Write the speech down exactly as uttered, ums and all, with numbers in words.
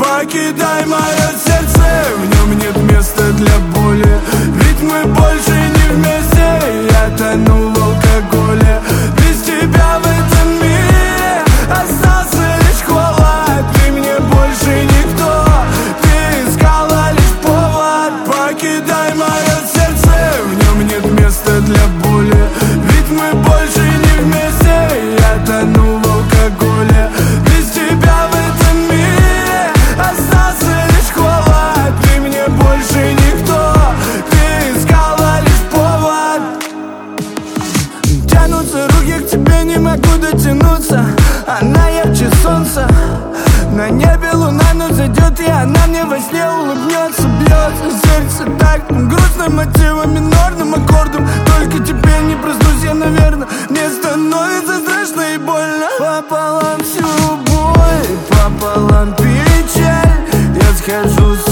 покидай мое сердце, в нем нет места для боли. Ведь мы больше не вместе, я тону в алкоголе. Без тебя в этом мире остался лишь холод. Ты мне больше никто, ты искала лишь повод. Покидай мое сердце, в нем нет места для боли. Ведь мы больше не вместе, я тону в алкоголе. Без тебя в этом мире остался лишь холод. Ты мне больше никто, ты искала лишь повод. Тянутся руки к тебе, не могу дотянуться. Она ярче солнца, на небе луна, но зайдет, и она мне во сне улыбнется. Бьется сердце так грустным мотивом, минорным аккордом. Только теперь не проснусь я, наверное. Мне становится страшно и больно. Пополам всю боль, пополам печаль. Я схожу с